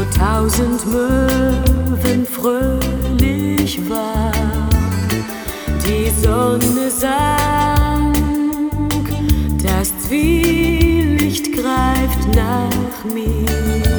Tausend Möwen fröhlich war, die Sonne sank, das Zwielicht greift nach mir.